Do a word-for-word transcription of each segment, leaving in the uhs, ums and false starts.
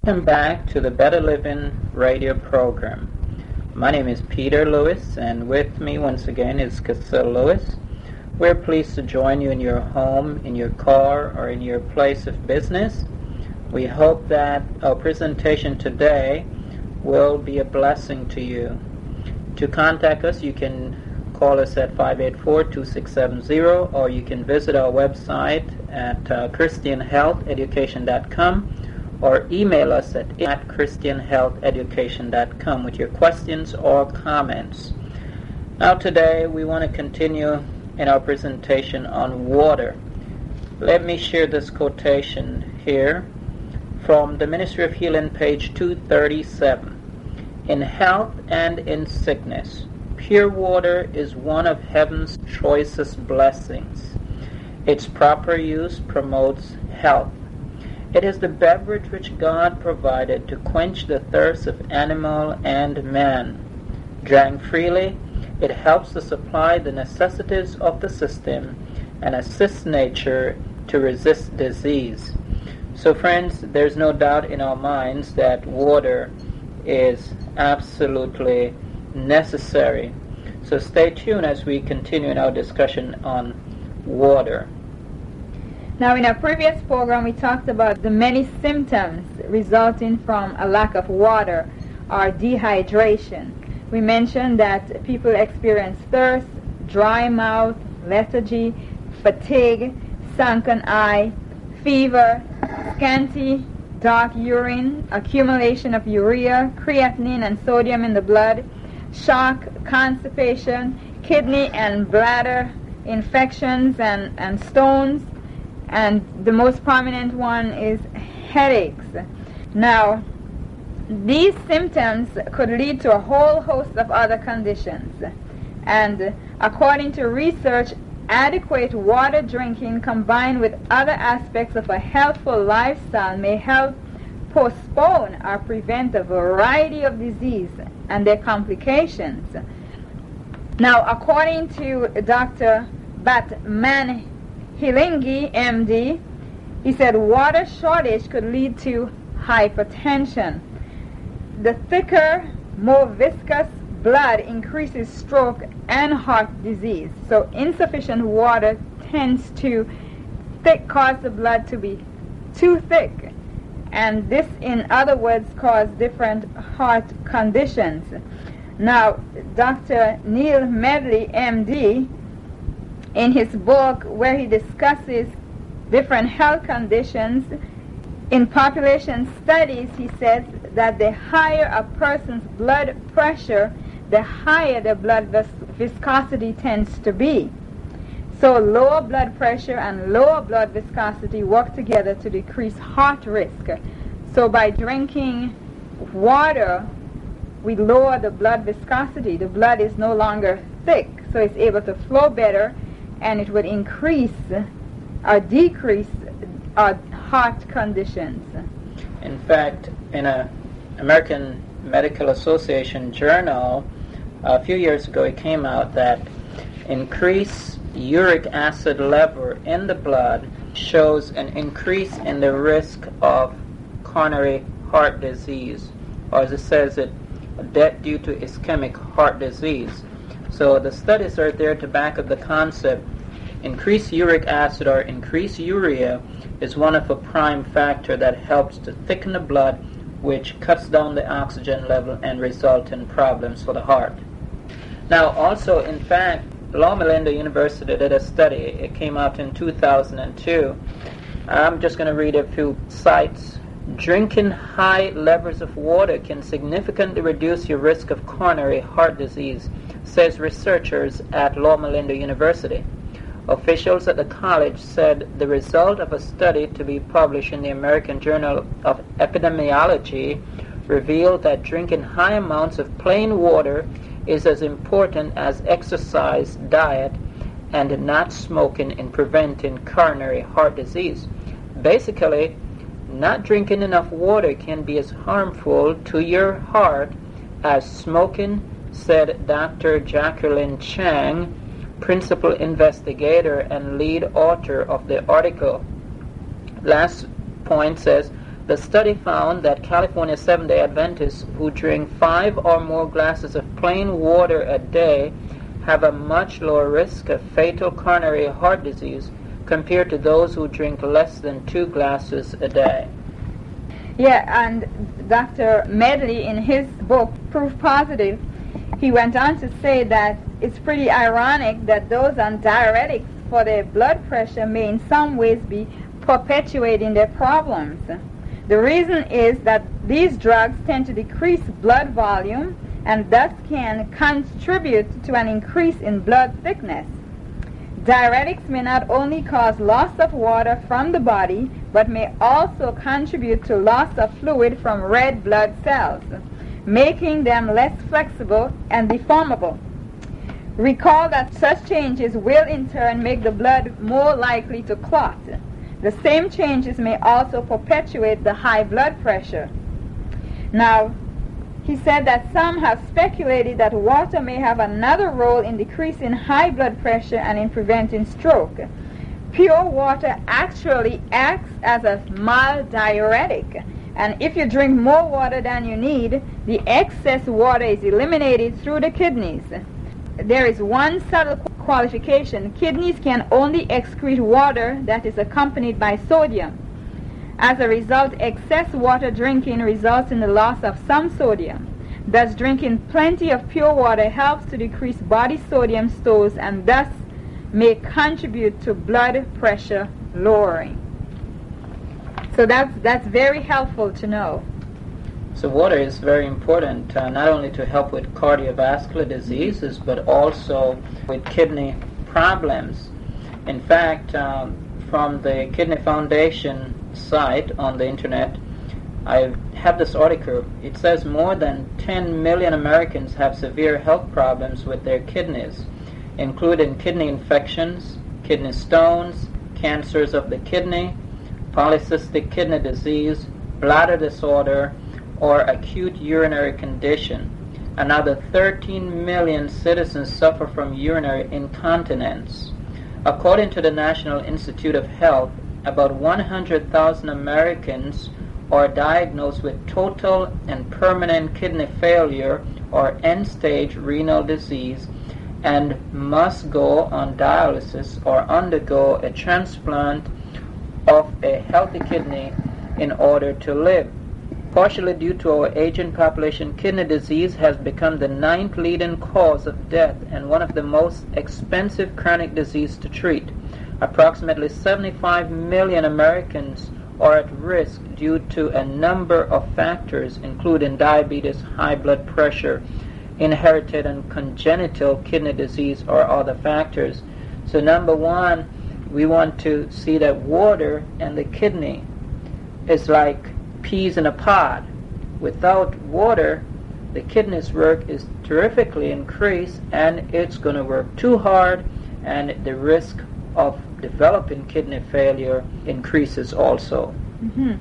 Welcome back to the Better Living radio program. My name is Peter Lewis, and with me once again is Cassell Lewis. We're pleased to join you in your home, in your car, or in your place of business. We hope that our presentation today will be a blessing to you. To contact us, you can call us at five eight four, two six seven zero, or you can visit our website at uh, christian health education dot com, or email us at, at christian health education dot com with your questions or comments. Now today we want to continue in our presentation on water. Let me share this quotation here from the Ministry of Healing, page two thirty-seven. In health and in sickness, pure water is one of heaven's choicest blessings. Its proper use promotes health. It is the beverage which God provided to quench the thirst of animal and man. Drank freely, it helps to supply the necessities of the system and assists nature to resist disease. So friends, there's no doubt in our minds that water is absolutely necessary. So stay tuned as we continue in our discussion on water. Now, in our previous program, we talked about the many symptoms resulting from a lack of water or dehydration. We mentioned that people experience thirst, dry mouth, lethargy, fatigue, sunken eye, fever, scanty, dark urine, accumulation of urea, creatinine and sodium in the blood, shock, constipation, kidney and bladder infections and, and stones, and the most prominent one is headaches. Now, these symptoms could lead to a whole host of other conditions. And according to research, adequate water drinking combined with other aspects of a healthful lifestyle may help postpone or prevent a variety of disease and their complications. Now, according to Doctor Batman Hilingi, M D, he said water shortage could lead to hypertension. The thicker, more viscous blood increases stroke and heart disease. So insufficient water tends to thick, cause the blood to be too thick. And this, in other words, cause different heart conditions. Now, Doctor Neil Medley, M D, in his book where he discusses different health conditions, in population studies, he says that the higher a person's blood pressure, the higher the blood vis- viscosity tends to be. So lower blood pressure and lower blood viscosity work together to decrease heart risk. So by drinking water, we lower the blood viscosity. The blood is no longer thick, so it's able to flow better, and it would increase or decrease our heart conditions. In fact, in an American Medical Association journal, a few years ago it came out that increased uric acid level in the blood shows an increase in the risk of coronary heart disease, or as it says, it death due to ischemic heart disease. So the studies are there to back up the concept. Increased uric acid or increased urea is one of a prime factor that helps to thicken the blood, which cuts down the oxygen level and result in problems for the heart. Now also, in fact, Loma Linda University did a study. It came out in two thousand two. I'm just going to read a few sites. Drinking high levels of water can significantly reduce your risk of coronary heart disease, says researchers at Loma Linda University. Officials at the college said the result of a study to be published in the American Journal of Epidemiology revealed that drinking high amounts of plain water is as important as exercise, diet, and not smoking in preventing coronary heart disease. Basically, not drinking enough water can be as harmful to your heart as smoking, said Doctor Jacqueline Chang, principal investigator and lead author of the article. Last point says, The study found that California Seventh-day Adventists who drink five or more glasses of plain water a day have a much lower risk of fatal coronary heart disease compared to those who drink less than two glasses a day. Yeah, and Doctor Medley, in his book, Proof Positive, he went on to say that it's pretty ironic that those on diuretics for their blood pressure may in some ways be perpetuating their problems. The reason is that these drugs tend to decrease blood volume and thus can contribute to an increase in blood thickness. Diuretics may not only cause loss of water from the body, but may also contribute to loss of fluid from red blood cells, making them less flexible and deformable. Recall that such changes will in turn make the blood more likely to clot. The same changes may also perpetuate the high blood pressure. Now, he said that some have speculated that water may have another role in decreasing high blood pressure and in preventing stroke. Pure water actually acts as a mild diuretic, and if you drink more water than you need, the excess water is eliminated through the kidneys. There is one subtle qualification. Kidneys can only excrete water that is accompanied by sodium. As a result, excess water drinking results in the loss of some sodium. Thus, drinking plenty of pure water helps to decrease body sodium stores and thus may contribute to blood pressure lowering. So that's, that's very helpful to know. So water is very important, uh, not only to help with cardiovascular diseases, but also with kidney problems. In fact, um, from the Kidney Foundation site on the internet, I have this article. It says more than ten million Americans have severe health problems with their kidneys, including kidney infections, kidney stones, cancers of the kidney, polycystic kidney disease, bladder disorder, or acute urinary condition. Another thirteen million citizens suffer from urinary incontinence. According to the National Institute of Health, about one hundred thousand Americans are diagnosed with total and permanent kidney failure or end-stage renal disease and must go on dialysis or undergo a transplant of a healthy kidney in order to live. Partially due to our aging population, kidney disease has become the ninth leading cause of death and one of the most expensive chronic diseases to treat. Approximately seventy-five million Americans are at risk due to a number of factors, including diabetes, high blood pressure, inherited and congenital kidney disease, or other factors. So number one, we want to see that water and the kidney is like peas in a pod. Without water, the kidney's work is terrifically increased, and it's going to work too hard, and the risk of developing kidney failure increases also. Mm-hmm.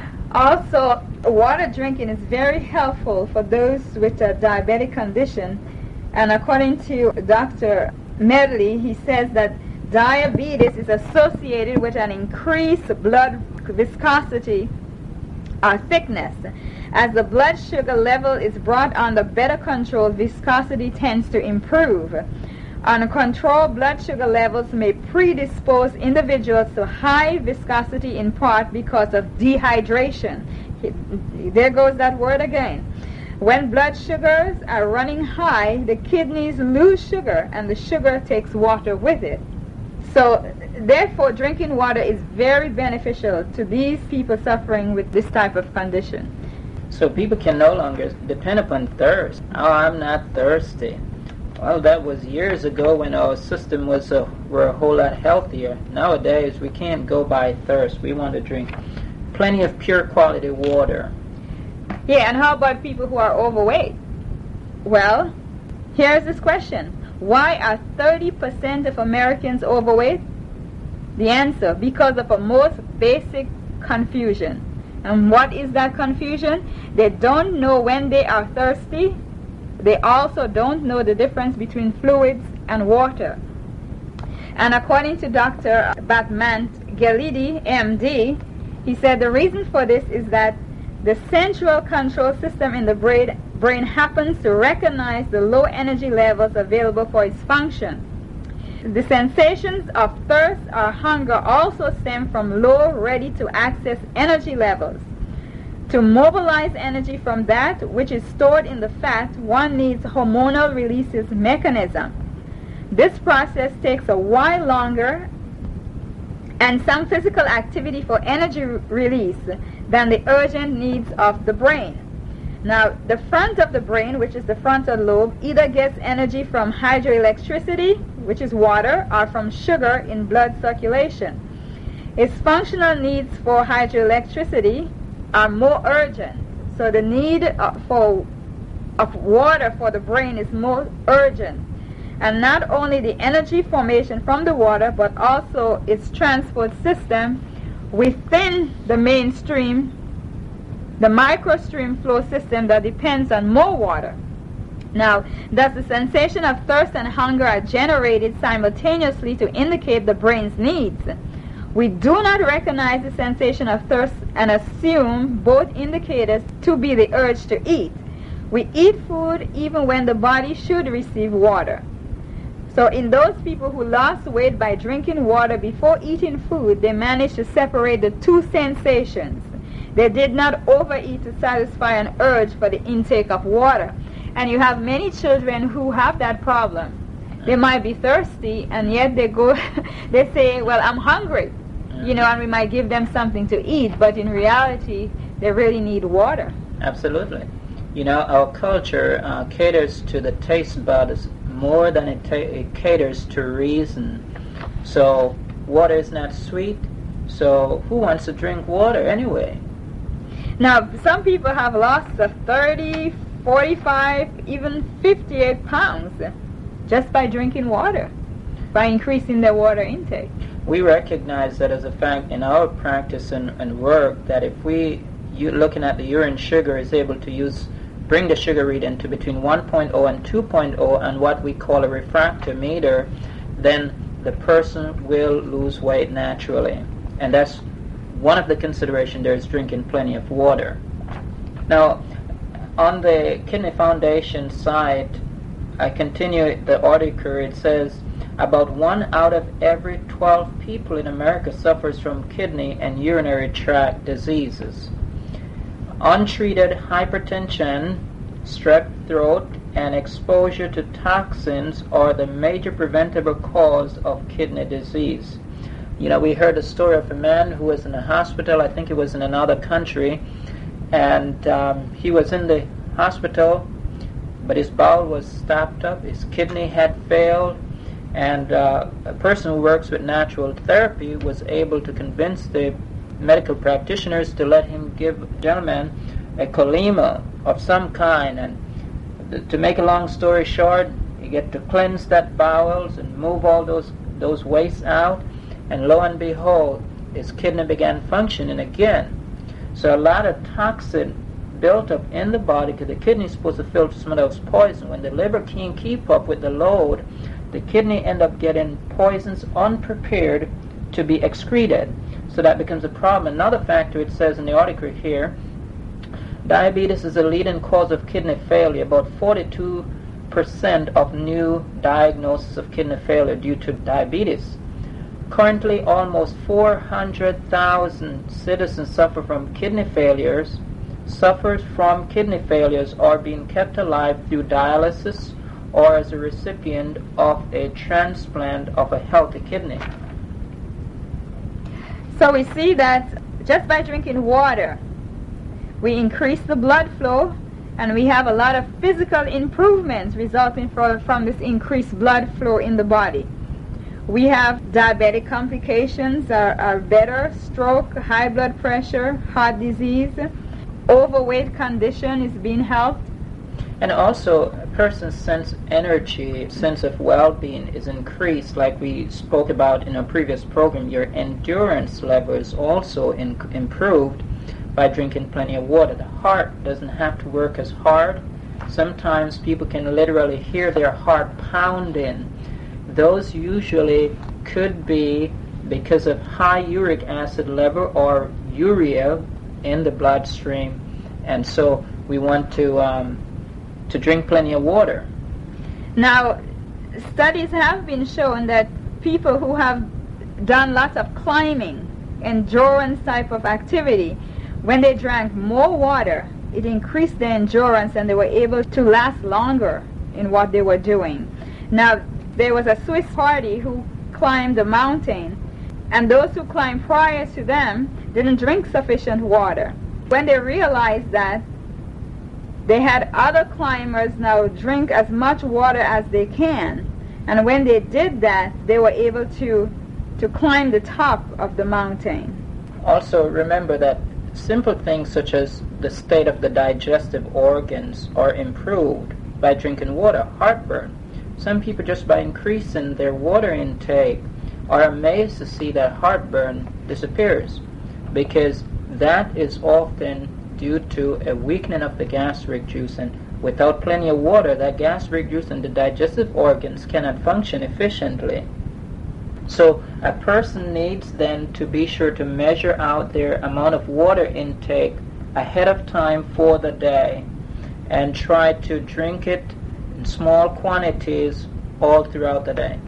Also, water drinking is very helpful for those with a diabetic condition, and according to Doctor Medley, he says that diabetes is associated with an increased blood viscosity or thickness. As the blood sugar level is brought under better control, viscosity tends to improve. Uncontrolled blood sugar levels may predispose individuals to high viscosity in part because of dehydration. There goes that word again. When blood sugars are running high, the kidneys lose sugar and the sugar takes water with it. So therefore, drinking water is very beneficial to these people suffering with this type of condition. So people can no longer depend upon thirst. Oh, I'm not thirsty. Well, that was years ago when our system was a, were a whole lot healthier. Nowadays, we can't go by thirst. We want to drink plenty of pure quality water. Yeah, and how about people who are overweight? Well, here's this question. Why are thirty percent of Americans overweight? The answer, because of a most basic confusion. And what is that confusion? They don't know when they are thirsty. They also don't know the difference between fluids and water. And according to Doctor Batmant Gelidi, M D, He said the reason for this is that the central control system in the brain, brain happens to recognize the low energy levels available for its function. The sensations of thirst or hunger also stem from low, ready-to-access energy levels. To mobilize energy from that which is stored in the fat, one needs hormonal releases mechanism. This process takes a while longer and some physical activity for energy re- release than the urgent needs of the brain. Now, the front of the brain, which is the frontal lobe, either gets energy from hydroelectricity, which is water, or from sugar in blood circulation. Its functional needs for hydroelectricity are more urgent. So the need uh, for of water for the brain is more urgent. And not only the energy formation from the water, but also its transport system within the mainstream, the microstream flow system that depends on more water. Now, thus the sensation of thirst and hunger are generated simultaneously to indicate the brain's needs. We do not recognize the sensation of thirst and assume both indicators to be the urge to eat. We eat food even when the body should receive water. So in those people who lost weight by drinking water before eating food, they managed to separate the two sensations. They did not overeat to satisfy an urge for the intake of water. And you have many children who have that problem. They might be thirsty, and yet they go, they say, well, I'm hungry, you know, and we might give them something to eat, but in reality, they really need water. Absolutely. You know, our culture uh, caters to the taste buds more than it, ta- it caters to reason. So water is not sweet, so who wants to drink water anyway? Now, some people have lost of thirty, forty-five, even fifty-eight pounds just by drinking water, by increasing their water intake. We recognize that as a fact in our practice and, and work, that if we, you, looking at the urine sugar, is able to use bring the sugar reading to between one point zero and two point zero and what we call a refractometer, then the person will lose weight naturally. And that's one of the considerations there is drinking plenty of water. Now, on the Kidney Foundation site, I continue the article. It says about one out of every twelve people in America suffers from kidney and urinary tract diseases. Untreated hypertension, strep throat, and exposure to toxins are the major preventable cause of kidney disease. You know, we heard a story of a man who was in a hospital, I think it was in another country, and um, he was in the hospital, but his bowel was stopped up, his kidney had failed, and uh, a person who works with natural therapy was able to convince the medical practitioners to let him give the gentleman a colema of some kind. And th- to make a long story short, you get to cleanse that bowels and move all those those wastes out, and lo and behold, his kidney began functioning again. So a lot of toxin built up in the body, because the kidney is supposed to filter some of those poison. When the liver can't keep up with the load, the kidney end up getting poisons unprepared to be excreted. So that becomes a problem. Another factor, it says in the article here, diabetes is a leading cause of kidney failure. About forty-two percent of new diagnoses of kidney failure due to diabetes. Currently, almost four hundred thousand citizens suffer from kidney failures. Sufferers from kidney failures are being kept alive through dialysis or as a recipient of a transplant of a healthy kidney. So we see that just by drinking water, we increase the blood flow, and we have a lot of physical improvements resulting from, from this increased blood flow in the body. We have diabetic complications are, are better, stroke, high blood pressure, heart disease, overweight condition is being helped. And also, a person's sense of energy, sense of well-being is increased, like we spoke about in a previous program. Your endurance level is also in, improved by drinking plenty of water. The heart doesn't have to work as hard. Sometimes people can literally hear their heart pounding. Those usually could be because of high uric acid level or urea in the bloodstream, and so we want to um, to drink plenty of water. Now, studies have been shown that people who have done lots of climbing, endurance type of activity, when they drank more water, it increased their endurance and they were able to last longer in what they were doing. Now, there was a Swiss party who climbed a mountain, and those who climbed prior to them didn't drink sufficient water. When they realized that, they had other climbers now drink as much water as they can. And when they did that, they were able to, to climb the top of the mountain. Also, remember that simple things such as the state of the digestive organs are improved by drinking water. Heartburn. Some people, just by increasing their water intake, are amazed to see that heartburn disappears, because that is often due to a weakening of the gastric juice, and without plenty of water, that gastric juice and the digestive organs cannot function efficiently. So a person needs then to be sure to measure out their amount of water intake ahead of time for the day and try to drink it in small quantities all throughout the day.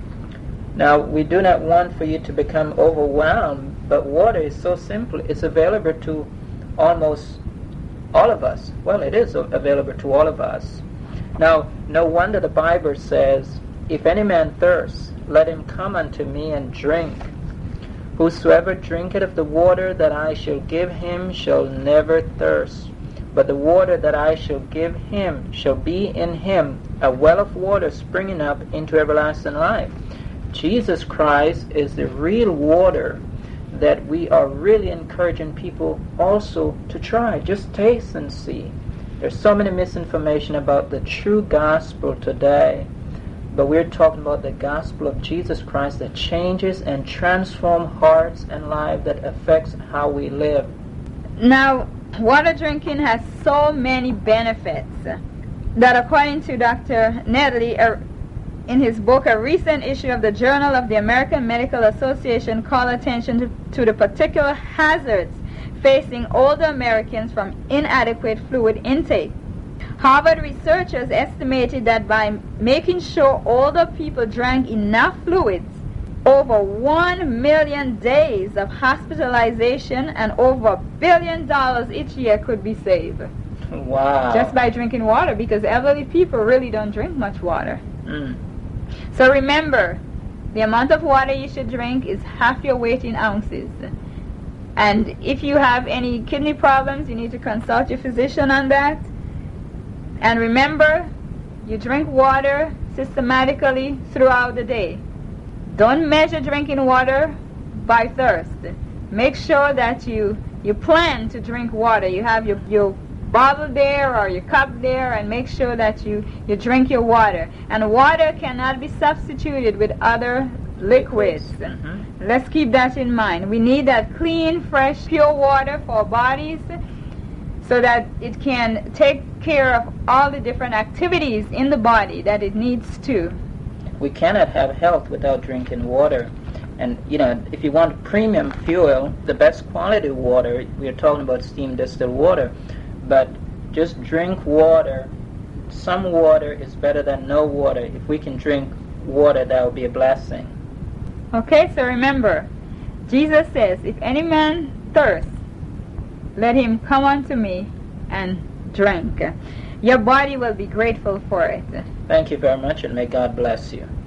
Now, we do not want for you to become overwhelmed, but water is so simple. It's available to almost all of us. Well, it is available to all of us. Now, no wonder the Bible says, "If any man thirst, let him come unto me and drink. Whosoever drinketh of the water that I shall give him shall never thirst. But the water that I shall give him shall be in him a well of water springing up into everlasting life." Jesus Christ is the real water that we are really encouraging people also to try. Just taste and see. There's so many misinformation about the true gospel today, but we're talking about the gospel of Jesus Christ that changes and transforms hearts and lives, that affects how we live. Now, water drinking has so many benefits that, according to Doctor Nedley, uh, in his book, a recent issue of the Journal of the American Medical Association called attention to, to the particular hazards facing older Americans from inadequate fluid intake. Harvard researchers estimated that by making sure older people drank enough fluids, over one million days of hospitalization and over a billion dollars each year could be saved. Wow. Just by drinking water, because elderly people really don't drink much water. Mm. So remember, the amount of water you should drink is half your weight in ounces. And if you have any kidney problems, you need to consult your physician on that. And remember, you drink water systematically throughout the day. Don't measure drinking water by thirst. Make sure that you, you plan to drink water. You have your, your bottle there or your cup there, and make sure that you, you drink your water. And water cannot be substituted with other liquids. Mm-hmm. Let's keep that in mind. We need that clean, fresh, pure water for our bodies so that it can take care of all the different activities in the body that it needs to. We cannot have health without drinking water. And, you know, if you want premium fuel, the best quality water, we're talking about steam distilled water, but just drink water. Some water is better than no water. If we can drink water, that would be a blessing. Okay, so remember, Jesus says, if any man thirst, let him come unto me and drink. Your body will be grateful for it. Thank you very much, and may God bless you.